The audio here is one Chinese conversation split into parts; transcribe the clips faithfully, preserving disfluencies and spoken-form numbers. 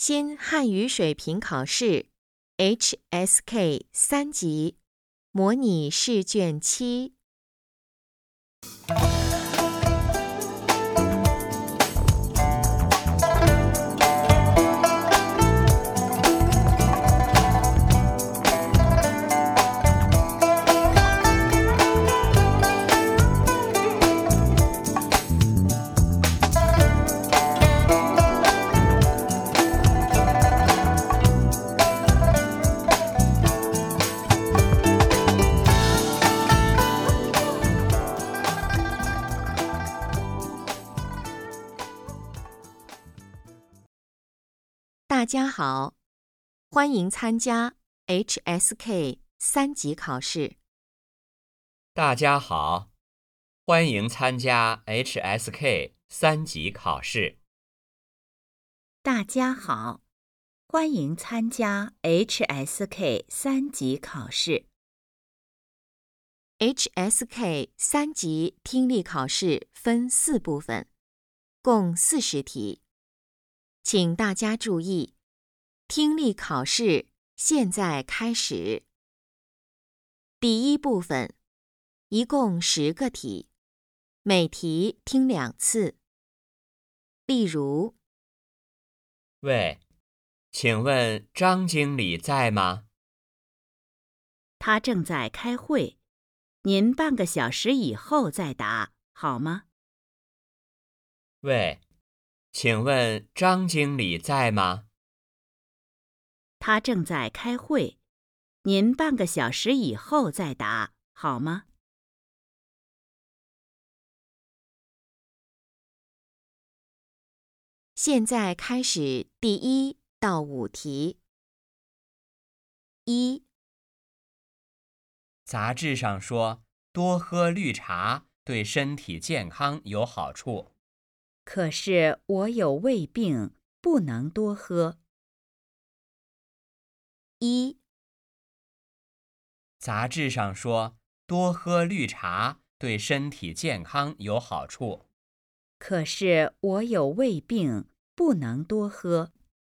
新汉语水平考试 H S K 三级模拟试卷七。大家好，欢迎参加 H S K 三级考试。 大家好，欢迎参加 H S K 三级考试。 大家好，欢迎参加 H S K 三级考试。 H S K 三级听力考试分四部分，共四十题。请大家注意，听力考试现在开始。第一部分，一共十个题，每题听两次。例如， 喂，请问张经理在吗？ 他正在开会，您半个小时以后再答，好吗？ 喂，请问张经理在吗？ 他正在开会，您半个小时以后再答，好吗？ 现在开始第一到五题。一、 杂志上说，多喝绿茶对身体健康有好处。 可是我有胃病，不能多喝。 一、 杂志上说，多喝绿茶对身体健康有好处。 可是我有胃病，不能多喝。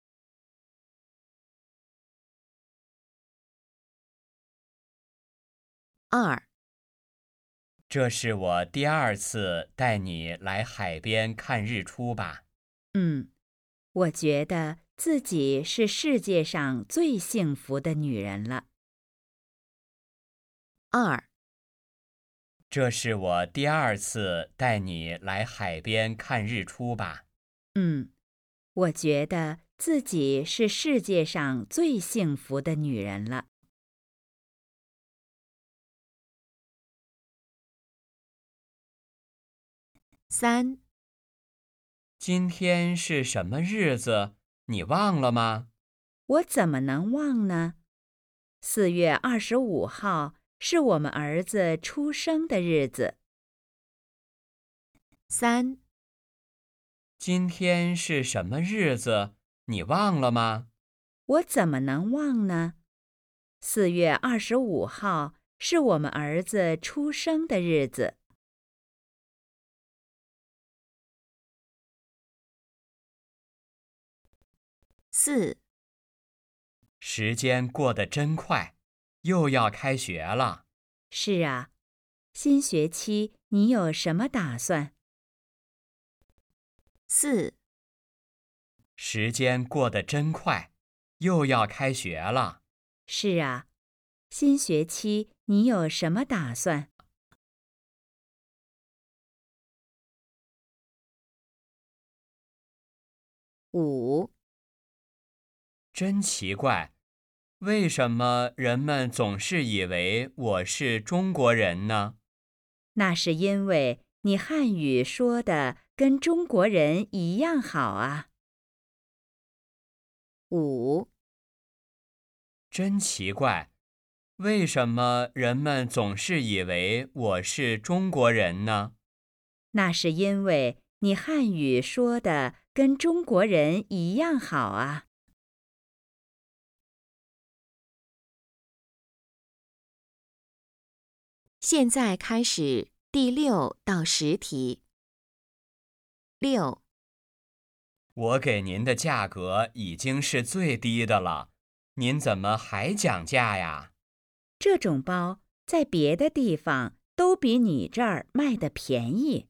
二、 这是我第二次带你来海边看日出吧？ 嗯，我觉得自己是世界上最幸福的女人了。 二、 这是我第二次带你来海边看日出吧？ 嗯，我觉得自己是世界上最幸福的女人了。 三、 今天是什么日子？你忘了吗？ 我怎么能忘呢？四月二十五号是我们儿子出生的日子。 三、 今天是什么日子？你忘了吗？ 我怎么能忘呢？四月二十五号是我们儿子出生的日子。 四、 时间过得真快，又要开学了。 是啊，新学期你有什么打算？ 四、 时间过得真快，又要开学了。 是啊，新学期你有什么打算？ 五、 真奇怪，为什么人们总是以为我是中国人呢？ 那是因为你汉语说的跟中国人一样好啊。 五、 真奇怪，为什么人们总是以为我是中国人呢？ 那是因为你汉语说的跟中国人一样好啊。 现在开始第六到十题。六、 我给您的价格已经是最低的了，您怎么还讲价呀？ 这种包在别的地方都比你这儿卖的便宜。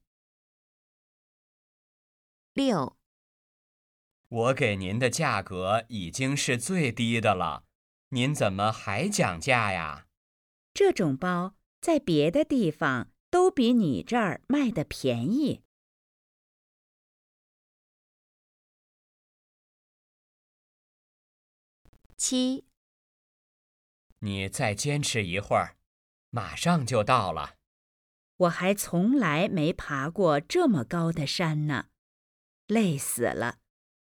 六， 我给您的价格已经是最低的了，您怎么还讲价呀？ 这种包在别的地方都比你这儿卖的便宜。 七， 你再坚持一会儿，马上就到了。 我还从来没爬过这么高的山呢，累死了。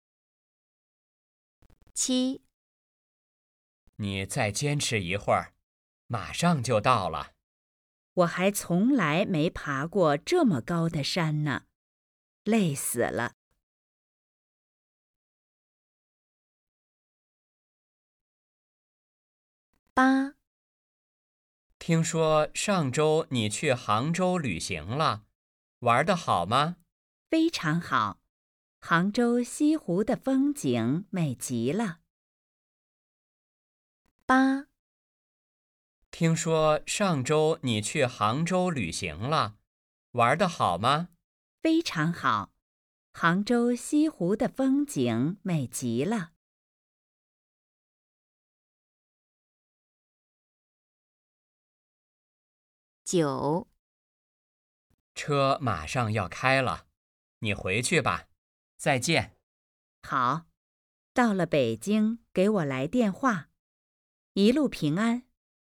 七， 你再坚持一会儿，马上就到了。 我还从来没爬过这么高的山呢，累死了。 八， 听说上周你去杭州旅行了，玩得好吗？ 非常好，杭州西湖的风景美极了。 八， 听说上周你去杭州旅行了，玩得好吗？ 非常好，杭州西湖的风景美极了。 九， 车马上要开了，你回去吧，再见。 好，到了北京给我来电话，一路平安。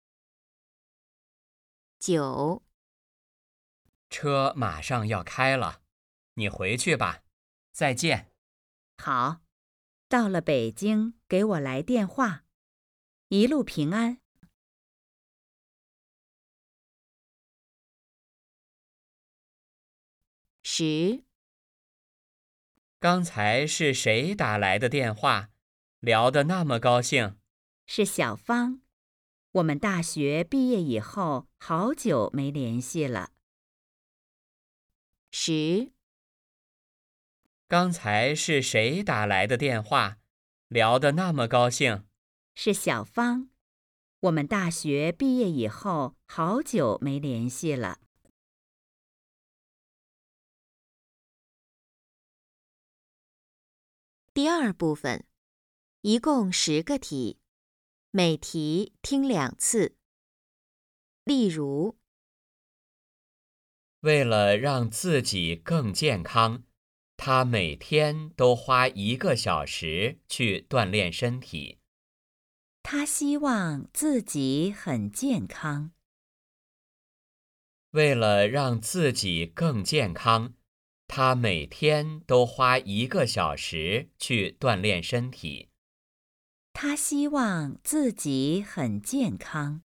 九， 车马上要开了，你回去吧，再见。 好，到了北京给我来电话，一路平安。 十， 刚才是谁打来的电话？聊得那么高兴。 是小芳，我们大学毕业以后好久没联系了。 十， 刚才是谁打来的电话？聊得那么高兴。 是小芳，我们大学毕业以后好久没联系了。 第二部分，一共十个题，每题听两次。例如， 为了让自己更健康，他每天都花一个小时去锻炼身体。 他希望自己很健康。 为了让自己更健康，他每天都花一个小时去锻炼身体。 他希望自己很健康。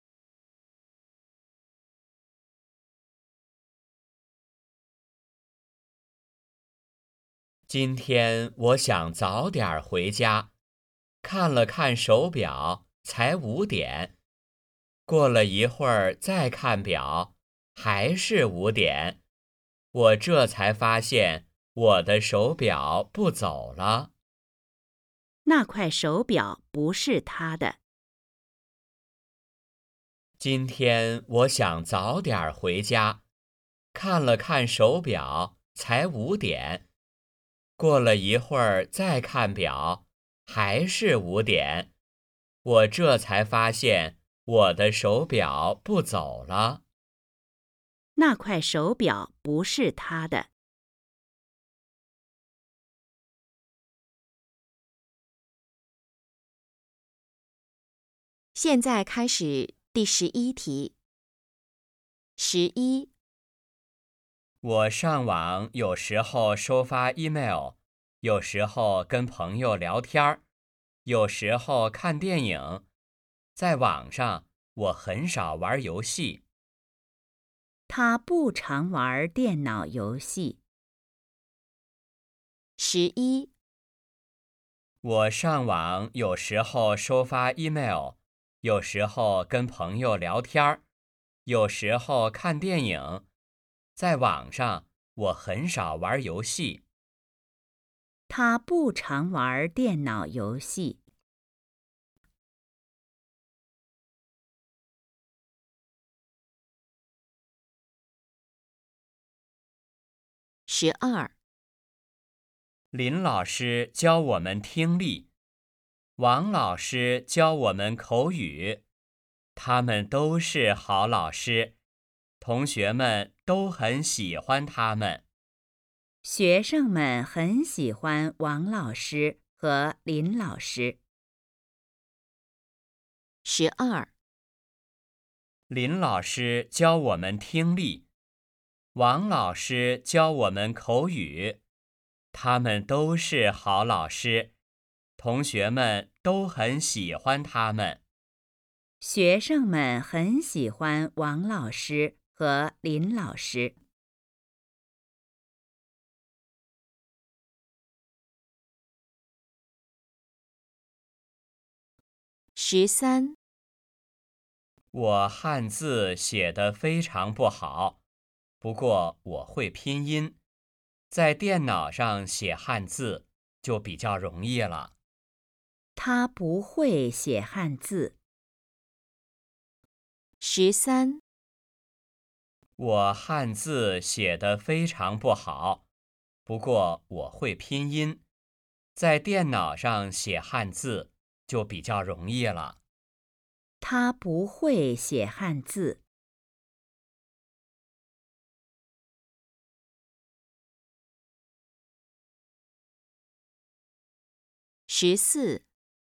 今天我想早点回家，看了看手表，才五点。过了一会儿再看表，还是五点。我这才发现我的手表不走了。 那块手表不是他的。 今天我想早点回家，看了看手表，才五点。过了一会儿再看表，还是五点。我这才发现我的手表不走了。 那块手表不是他的。 现在开始第十一题。十一， 我上网有时候收发 email， 有时候跟朋友聊天，有时候看电影。在网上，我很少玩游戏。 他不常玩电脑游戏。 十一， 我上网有时候收发 email， 有时候跟朋友聊天，有时候看电影。在网上，我很少玩游戏。 他不常玩电脑游戏。 十二， 林老师教我们听力，王老师教我们口语，他们都是好老师，同学们都很喜欢他们。 学生们很喜欢王老师和林老师。 十二， 林老师教我们听力，王老师教我们口语，他们都是好老师，同学们都很喜欢他们。 学生们很喜欢王老师和林老师。 十三， 我汉字写得非常不好，不过我会拼音，在电脑上写汉字就比较容易了。 他不会写汉字。 十三， 我汉字写得非常不好，不过我会拼音，在电脑上写汉字就比较容易了。 他不会写汉字。 十四，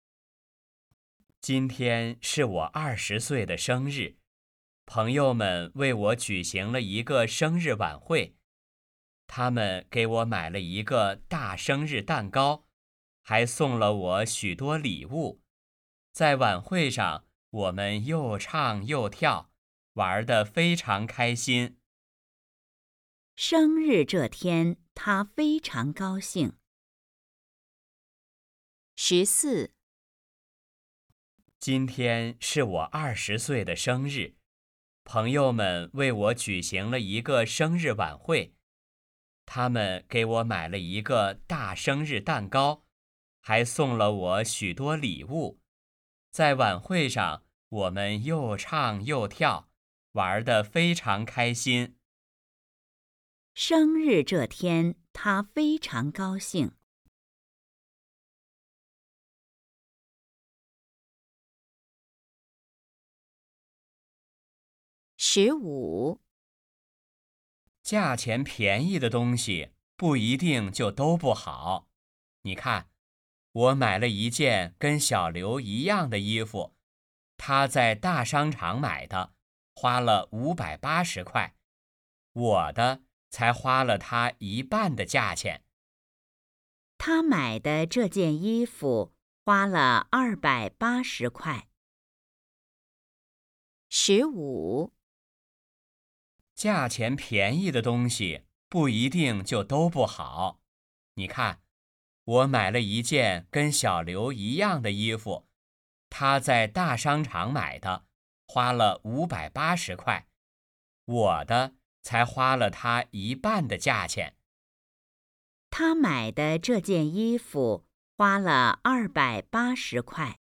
今天是我二十岁的生日，朋友们为我举行了一个生日晚会，他们给我买了一个大生日蛋糕，还送了我许多礼物。在晚会上，我们又唱又跳，玩得非常开心。 生日这天，他非常高兴。 十四， 今天是我二十岁的生日，朋友们为我举行了一个生日晚会，他们给我买了一个大生日蛋糕，还送了我许多礼物。在晚会上，我们又唱又跳，玩得非常开心。 生日这天，他非常高兴。 十五， 价钱便宜的东西不一定就都不好。你看，我买了一件跟小刘一样的衣服，他在大商场买的，花了五百八十块，我的才花了他一半的价钱。 他买的这件衣服花了二百八十块。 十五， 价钱便宜的东西不一定就都不好。你看，我买了一件跟小刘一样的衣服，他在大商场买的，花了五百八十块，我的才花了他一半的价钱。 他买的这件衣服花了二百八十块。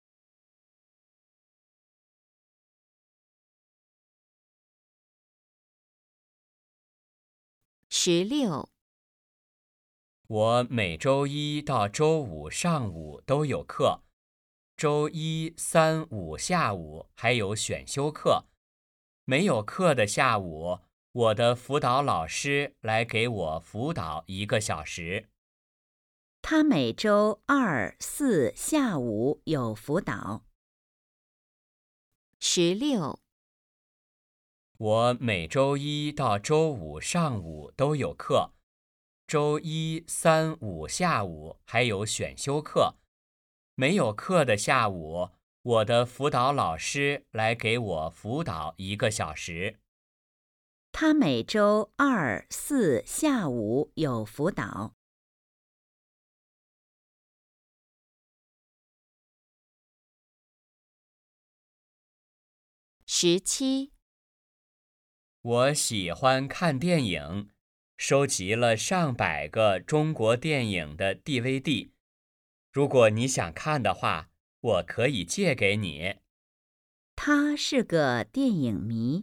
十六， 我每周一到周五上午都有课，周一、三、五下午还有选修课。没有课的下午，我的辅导老师来给我辅导一个小时。 他每周二、四下午有辅导。 十六， 我每周一到周五上午都有课，周一、三、五下午还有选修课。没有课的下午，我的辅导老师来给我辅导一个小时。 他每周二、四下午有辅导。 十七， 我喜欢看电影， 收集了上百个中国电影的 D V D。如果你想看的话，我可以借给你。 他是个电影迷。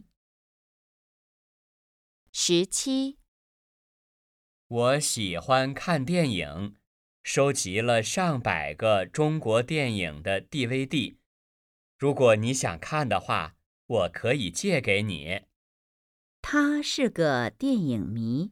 十七， 我喜欢看电影，收集了上百个中国电影的 D V D。如果你想看的话，我可以借给你。 他是个电影迷。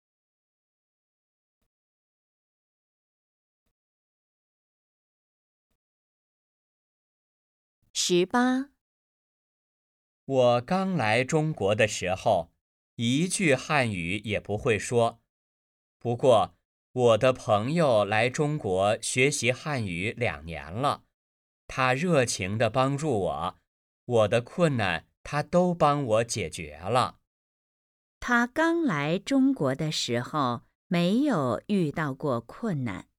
十八， 我刚来中国的时候，一句汉语也不会说。不过，我的朋友来中国学习汉语两年了，他热情地帮助我，我的困难他都帮我解决了。 他刚来中国的时候没有遇到过困难。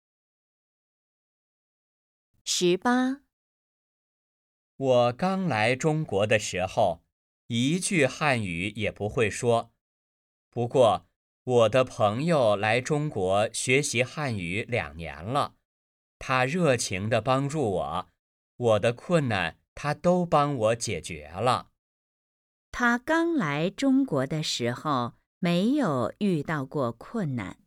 十八， 我刚来中国的时候，一句汉语也不会说。不过，我的朋友来中国学习汉语两年了，他热情地帮助我，我的困难他都帮我解决了。 他刚来中国的时候没有遇到过困难。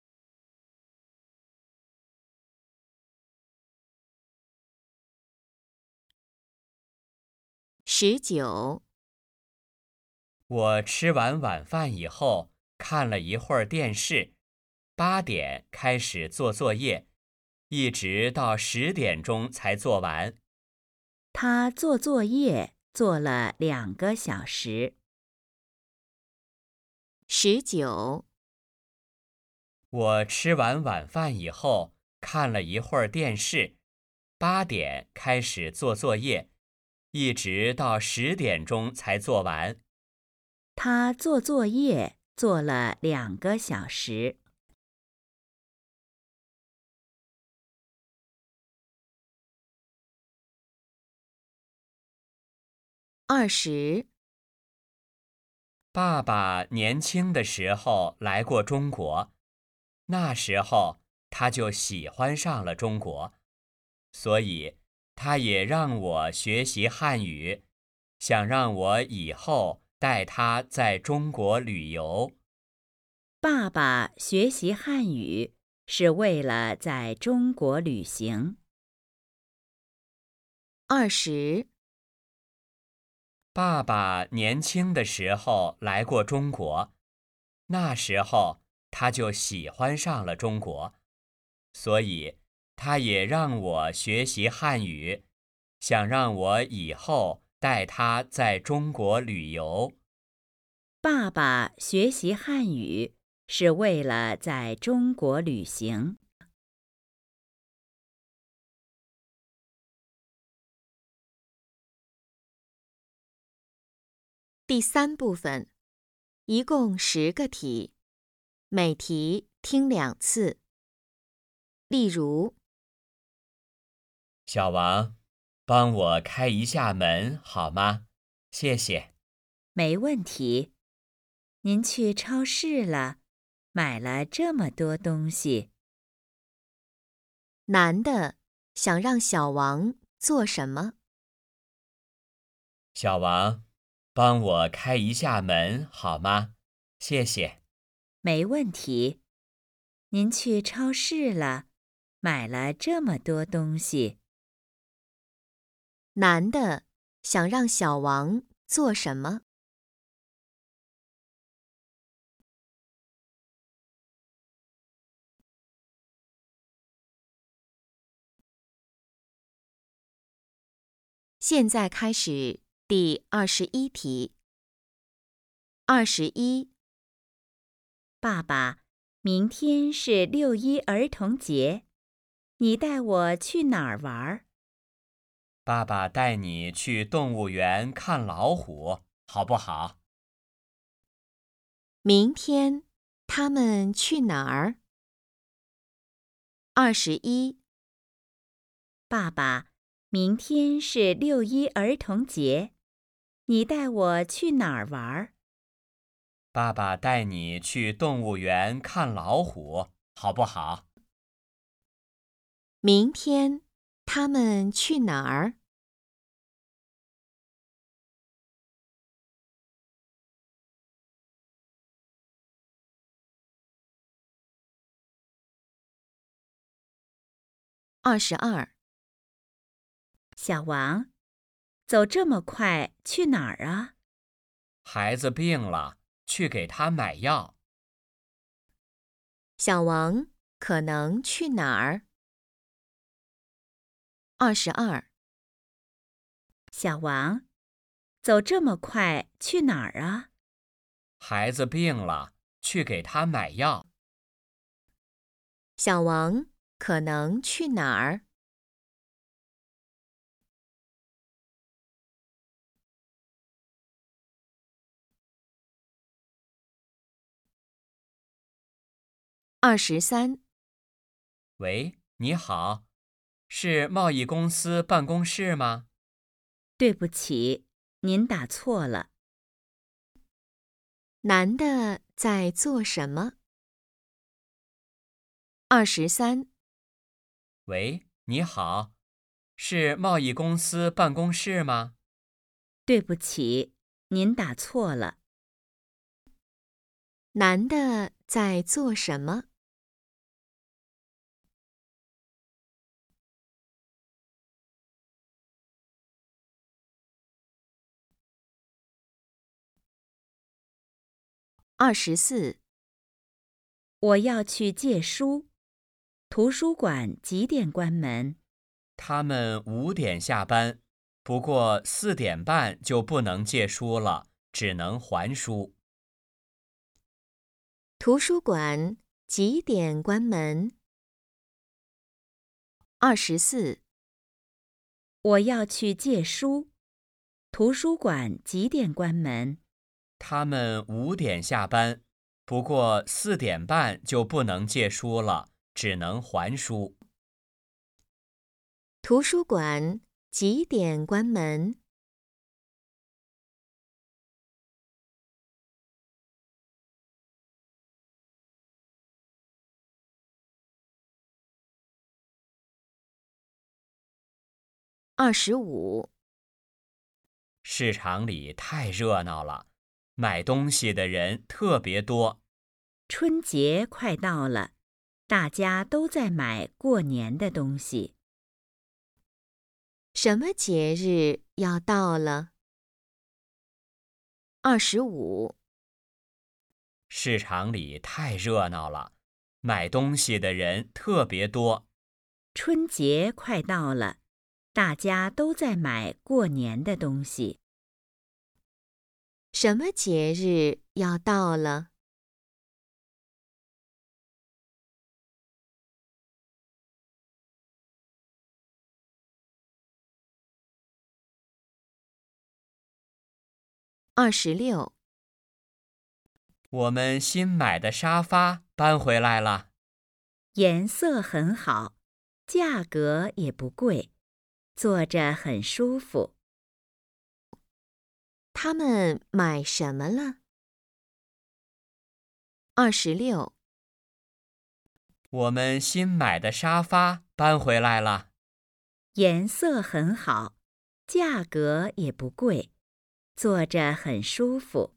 十九， 我吃完晚饭以后，看了一会儿电视，八点开始做作业，一直到十点钟才做完。 他做作业做了两个小时。 十九， 我吃完晚饭以后，看了一会儿电视，八点开始做作业，一直到十点钟才做完。 他做作业做了两个小时。 二十， 爸爸年轻的时候来过中国，那时候他就喜欢上了中国，所以他也让我学习汉语，想让我以后带他在中国旅游。 爸爸学习汉语是为了在中国旅行。 二十， 爸爸年轻的时候来过中国，那时候他就喜欢上了中国，所以他也让我学习汉语，想让我以后带他在中国旅游。 爸爸学习汉语是为了在中国旅行。 第三部分，一共十个题，每题听两次。例如， 小王，帮我开一下门好吗？谢谢。 没问题。您去超市了，买了这么多东西。 男的想让小王做什么？ 小王，帮我开一下门好吗？谢谢。 没问题。您去超市了，买了这么多东西。 男的想让小王做什么？现在开始第二十一题。二十一， 爸爸，明天是六一儿童节，你带我去哪儿玩？ 爸爸带你去动物园看老虎，好不好？ 明天他们去哪儿？二十一， 爸爸，明天是六一儿童节，你带我去哪儿玩？ 爸爸带你去动物园看老虎，好不好？ 明天他们去哪儿？二十二。 小王，走这么快去哪儿啊？ 孩子病了，去给他买药。 小王可能去哪儿？二十二。 小王，走这么快去哪儿啊？ 孩子病了，去给他买药。 小王可能去哪儿？二十三。 喂，你好，是贸易公司办公室吗？ 对不起，您打错了。 男的在做什么？二十三。 喂，你好，是贸易公司办公室吗？ 对不起，您打错了。 男的在做什么？二十四。 我要去借书。图书馆几点关门？ 他们五点下班，不过四点半就不能借书了，只能还书。 图书馆几点关门？二十四。 我要去借书。图书馆几点关门？ 他们五点下班，不过四点半就不能借书了，只能还书。 图书馆几点关门？二十五。 市场里太热闹了，买东西的人特别多。 春节快到了，大家都在买过年的东西。 什么节日要到了？二十五。 市场里太热闹了，买东西的人特别多。 春节快到了，大家都在买过年的东西。 什么节日要到了？二十六。 我们新买的沙发搬回来了， 颜色很好，价格也不贵，坐着很舒服。 他们买什么了？二十六。 我们新买的沙发搬回来了， 颜色很好，价格也不贵，坐着很舒服。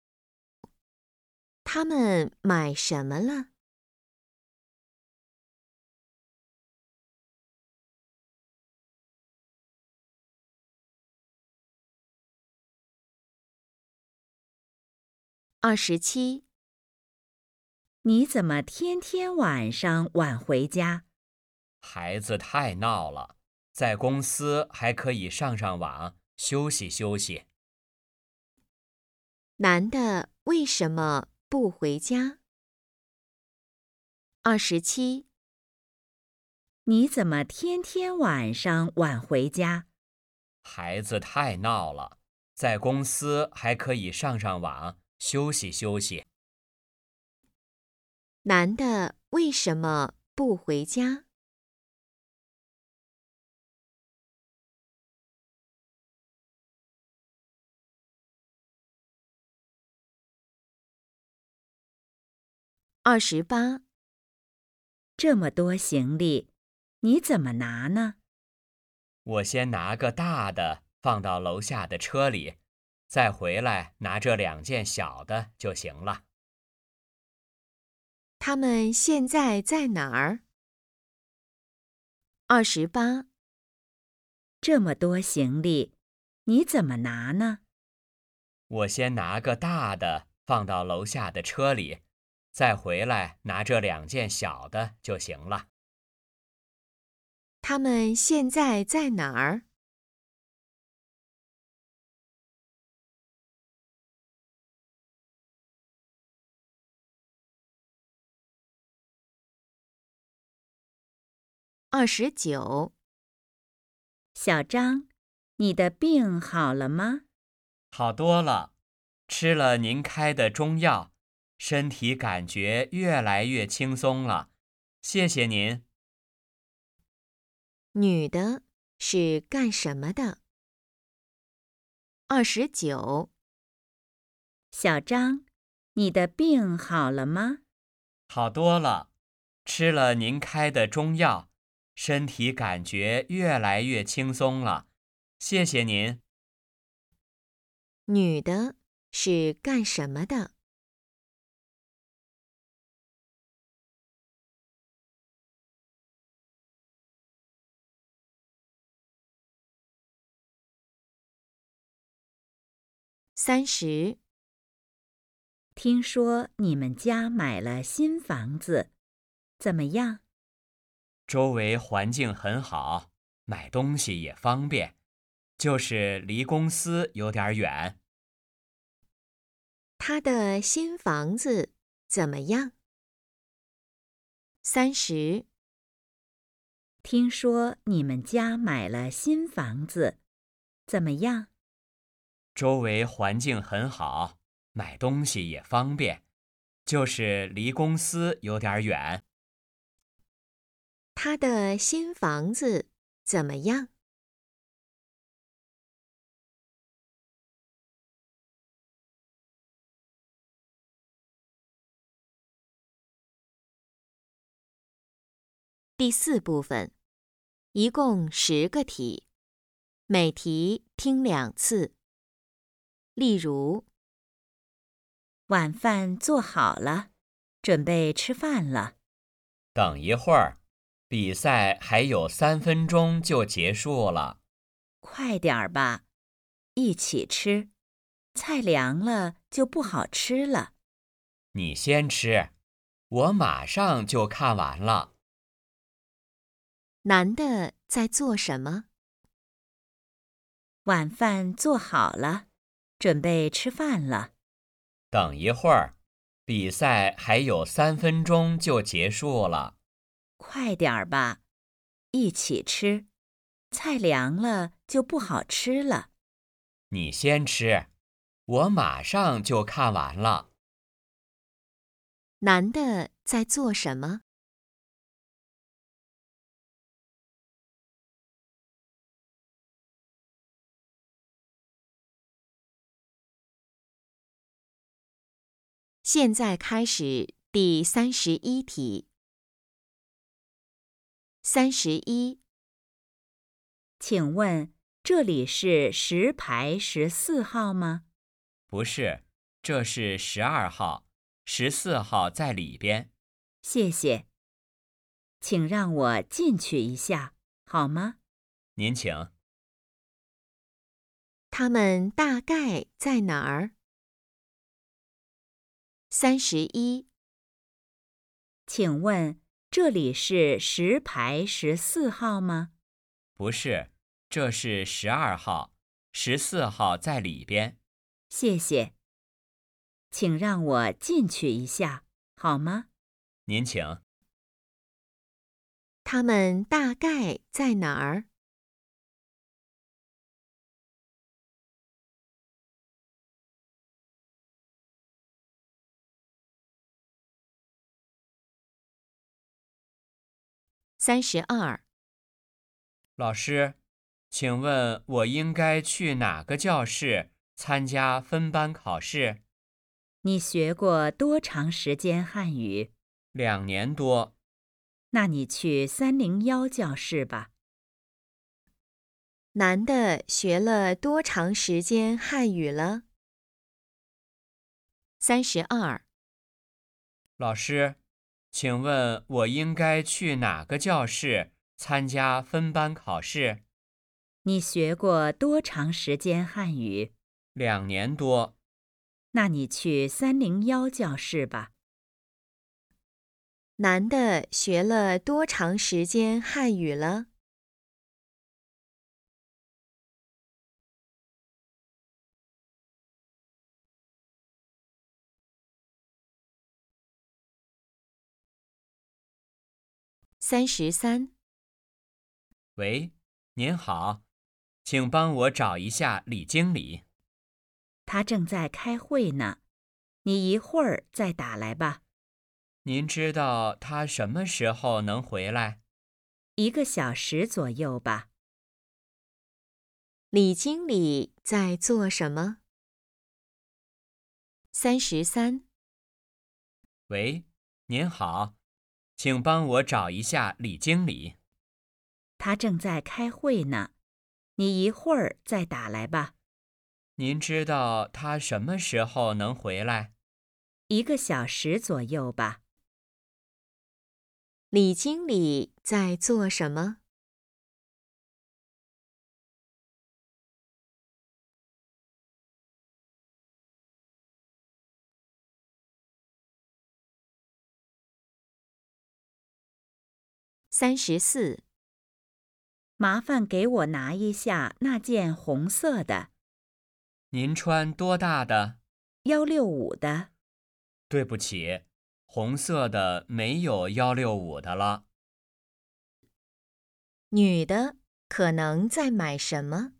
他们买什么了？二十七。 你怎么天天晚上晚回家？ 孩子太闹了，在公司还可以上上网，休息休息。 男的为什么不回家？二十七。 你怎么天天晚上晚回家？ 孩子太闹了，在公司还可以上上网，休息休息。 男的为什么不回家？ 二十八， 这么多行李，你怎么拿呢？ 我先拿个大的放到楼下的车里，再回来拿这两件小的就行了。 他们现在在哪儿？二十八， 这么多行李，你怎么拿呢？ 我先拿个大的放到楼下的车里，再回来拿这两件小的就行了。 他们现在在哪儿？二十九， 小张，你的病好了吗？ 好多了，吃了您开的中药，身体感觉越来越轻松了，谢谢您。 女的是干什么的？二十九， 小张，你的病好了吗？ 好多了，吃了您开的中药，身体感觉越来越轻松了，谢谢您。 女的是干什么的？三十， 听说你们家买了新房子，怎么样？ 周围环境很好，买东西也方便，就是离公司有点远。 她的新房子怎么样？三十， 听说你们家买了新房子，怎么样？ 周围环境很好，买东西也方便，就是离公司有点远。 她的新房子怎么样？第四部分，一共十个题，每题听两次。例如， 晚饭做好了，准备吃饭了。 等一会儿，比赛还有三分钟就结束了。 快点儿吧，一起吃，菜凉了就不好吃了。 你先吃，我马上就看完了。 男的在做什么？ 晚饭做好了，准备吃饭了。 等一会儿，比赛还有三分钟就结束了。 快点儿吧，一起吃，菜凉了就不好吃了。 你先吃，我马上就看完了。 男的在做什么？现在开始第三十一题。三十一， 请问这里是十排十四号吗？ 不是，这是十二号，十四号在里边。 谢谢。请让我进去一下，好吗？ 您请。 他们大概在哪儿？三十一， 请问这里是十排十四号吗？ 不是，这是十二号，十四号在里边。 谢谢。请让我进去一下，好吗？ 您请。 他们大概在哪儿？三十二， 老师，请问我应该去哪个教室参加分班考试？ 你学过多长时间汉语？ 两年多。 那你去三零幺教室吧。 男的学了多长时间汉语了？三十二。 老师，请问我应该去哪个教室参加分班考试？ 你学过多长时间汉语？ 两年多。 那你去三零幺教室吧。 男的学了多长时间汉语了？三十三。 喂，您好，请帮我找一下李经理。 他正在开会呢，你一会儿再打来吧。 您知道他什么时候能回来？ 一个小时左右吧。 李经理在做什么？三十三。 喂，您好，请帮我找一下李经理。 他正在开会呢，你一会儿再打来吧。 您知道他什么时候能回来？ 一个小时左右吧。 李经理在做什么？三十四。 麻烦给我拿一下那件红色的。 您穿多大的？ 幺六五的。 对不起，红色的没有幺六五的了。 女的可能在买什么？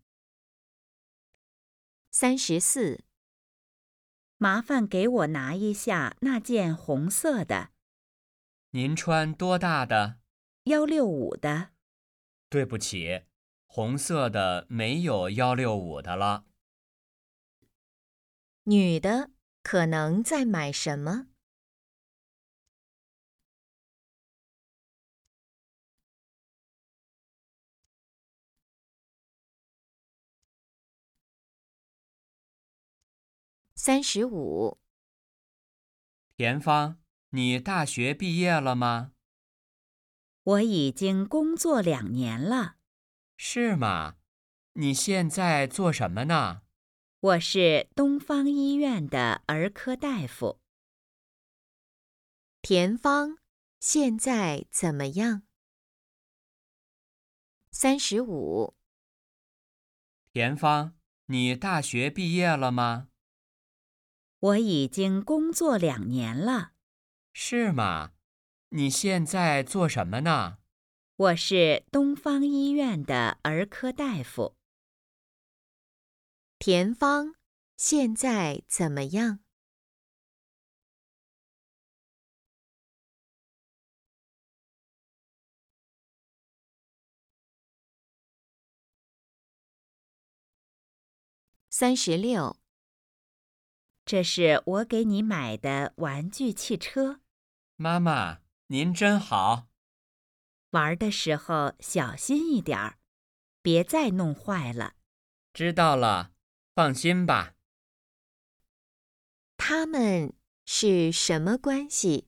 三十四。 麻烦给我拿一下那件红色的。 您穿多大的？ 幺六五的。 对不起，红色的没有幺六五的了。 女的可能在买什么？三十五。 田芳，你大学毕业了吗？ 我已经工作两年了。 是吗？你现在做什么呢？ 我是东方医院的儿科大夫。 田芳现在怎么样？三十五。 田芳，你大学毕业了吗？ 我已经工作两年了。 是吗？你现在做什么呢？ 我是东方医院的儿科大夫。 田芳现在怎么样？三十六。 这是我给你买的玩具汽车。 妈妈，您真好。 玩的时候小心一点儿，别再弄坏了。 知道了，放心吧。 他们是什么关系？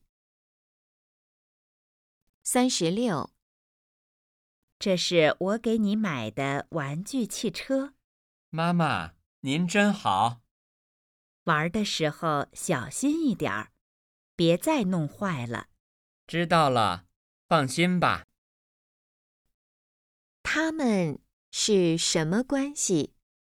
三十六。 这是我给你买的玩具汽车。 妈妈，您真好。 玩的时候小心一点儿，别再弄坏了。 知道了，放心吧。 他们是什么关系？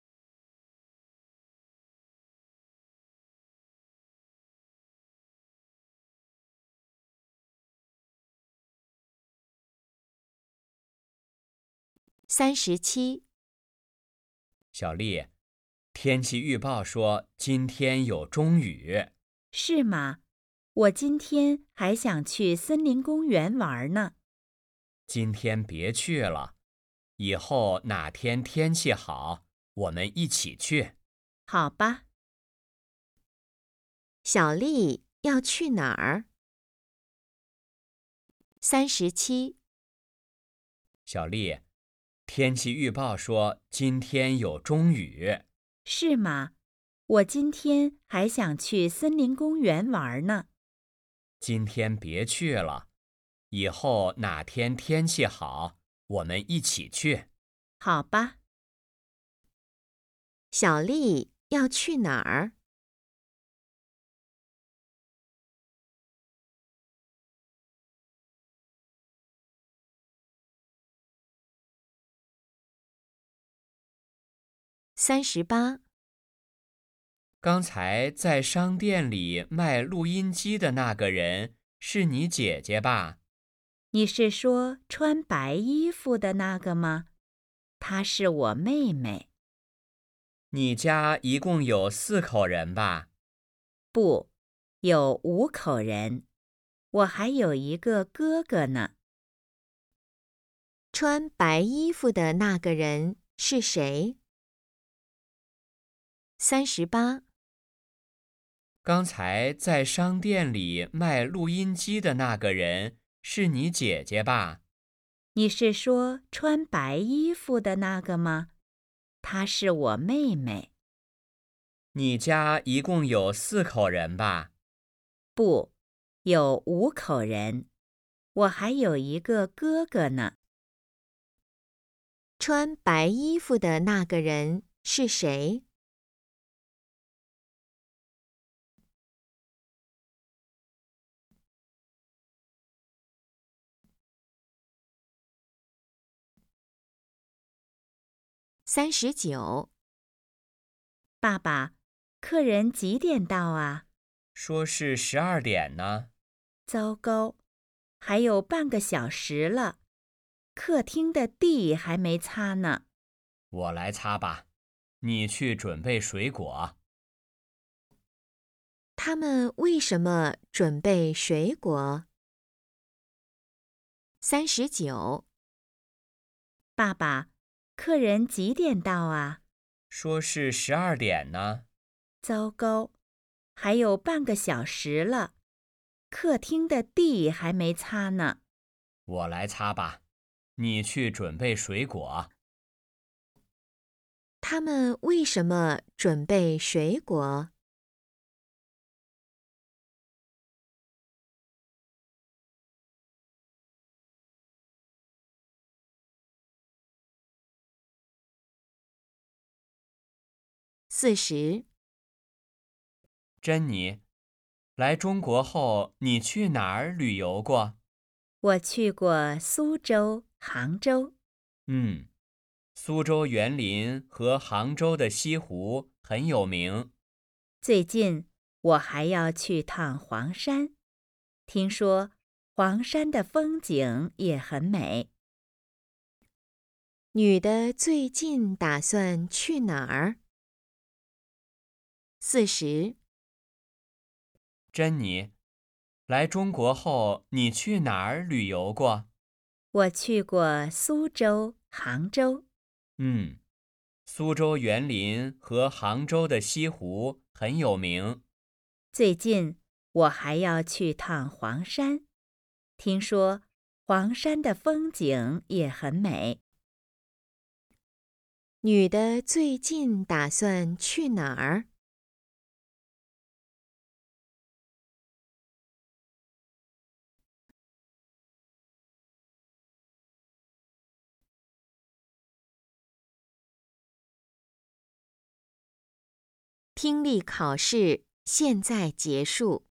三十七。 小丽，天气预报说今天有中雨。 是吗？我今天还想去森林公园玩呢。 今天别去了，以后哪天天气好，我们一起去。 好吧。 小丽要去哪儿？三十七。 小丽，天气预报说今天有中雨。 是吗？我今天还想去森林公园玩呢。 今天别去了，以后哪天天气好，我们一起去。 好吧。 小丽要去哪儿？三十八。 刚才在商店里卖录音机的那个人是你姐姐吧？ 你是说穿白衣服的那个吗？她是我妹妹。 你家一共有四口人吧？ 不，有五口人。我还有一个哥哥呢。 穿白衣服的那个人是谁？三十八。 刚才在商店里卖录音机的那个人是你姐姐吧？ 你是说穿白衣服的那个吗？她是我妹妹。 你家一共有四口人吧？ 不，有五口人。我还有一个哥哥呢。 穿白衣服的那个人是谁？三十九。 爸爸，客人几点到啊？ 说是十二点呢。 糟糕，还有半个小时了，客厅的地还没擦呢。 我来擦吧，你去准备水果。 他们为什么准备水果？三十九。 爸爸，客人几点到啊？ 说是十二点呢。 糟糕，还有半个小时了，客厅的地还没擦呢。 我来擦吧，你去准备水果。 他们为什么准备水果？四十。 珍妮，来中国后你去哪儿旅游过？ 我去过苏州、杭州。 嗯，苏州园林和杭州的西湖很有名。 最近我还要去趟黄山，听说黄山的风景也很美。 女的最近打算去哪儿？四十。 珍妮，来中国后你去哪儿旅游过？ 我去过苏州、杭州。 嗯，苏州园林和杭州的西湖很有名。 最近我还要去趟黄山，听说黄山的风景也很美。 女的最近打算去哪儿？听力考试现在结束。